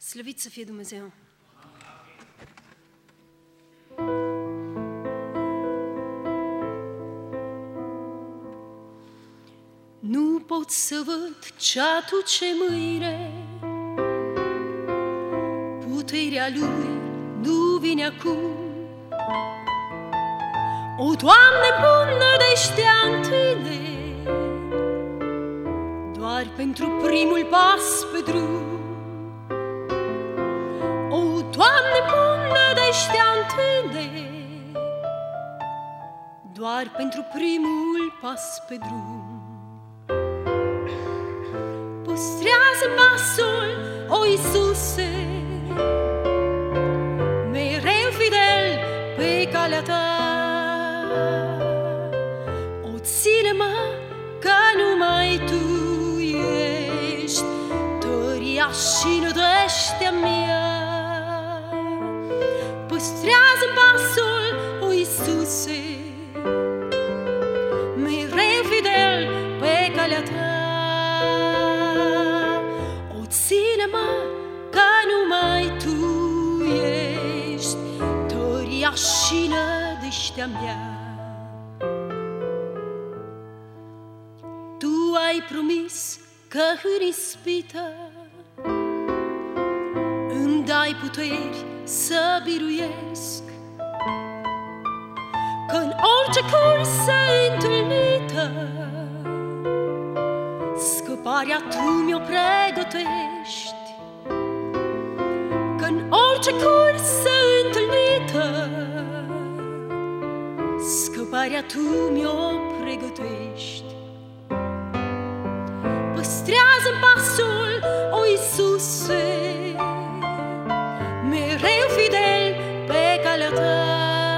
Slăvit să fie Dumnezeu! Nu pot să văd ceatul ce mâine, puterea lui nu vine acum. O, Doamne, pun nădejdea în Tine, doar pentru primul pas pe drum. O, Doamne, pun nădejdea în Tine, doar pentru primul pas pe drum. Păstrează pasul, o Iisuse, mereu fidel pe calea Ta. O, ține-mă că numai Tu ești tăria și nădejdea mea. Păstrează pasul, o Iisuse, mereu fidel pe calea Ta. Ține-mă că numai Tu ești tăria și nădejdea mea. Tu ai promis că în ispită îmi dai puteri să biruiesc, că în orice cursă întâlnită scăparea Tu mi-o pregătești, că în orice cursă întâlnită scăparea Tu mi-o pregătești. Păstrează-mi pasul, o Iisuse, mereu fidel pe calea Ta.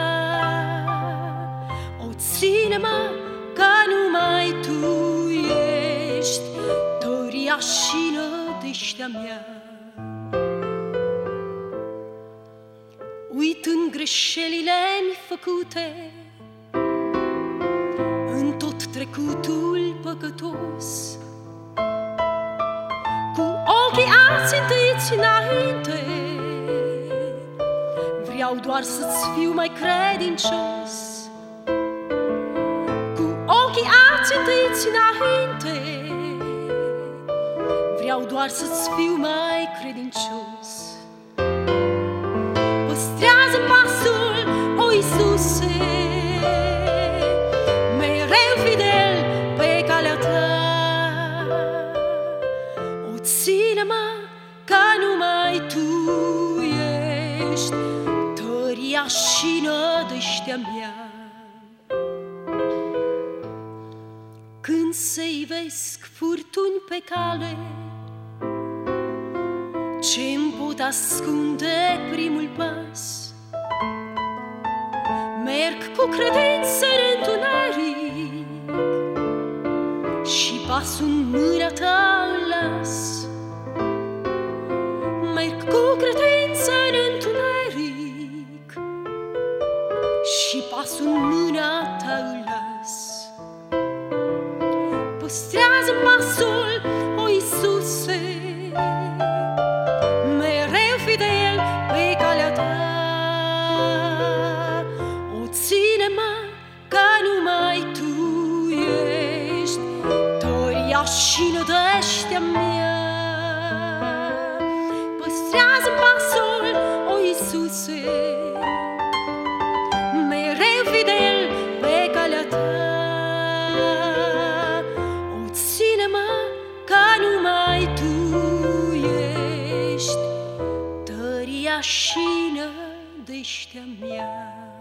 O, ține-mă că numai Tu ești tăria și nădejdea mea. Uitând greșelile-mi făcute în tot trecutul păcătos, cu ochii ațintiți înainte, vreau doar să-ți fiu mai credincios. Cu ochii ațintiți înainte, vreau doar să-ți fiu mai credincios. Păstrează pasul, o Iisuse, mereu fidel pe calea Ta. O, ține-mă că numai Tu ești tăria și nădejdea mea. Când se ivesc furtuni pe cale, ce-mi pot ascunde primul pas? Merg cu credință în întuneric și pasul în mâna Ta îl las. Merg cu credință în întuneric și pasul în mâna Ta îl las. Păstrează pasul, o Iisuse, mereu fidel pe calea Ta. O, ține-mă că numai Tu ești tăria și nădejdea mea. Păstrează pasul, o Iisuse, mereu fidel pe calea Ta. O, ține-mă că numai Tu ești tăria și nădejdea mea.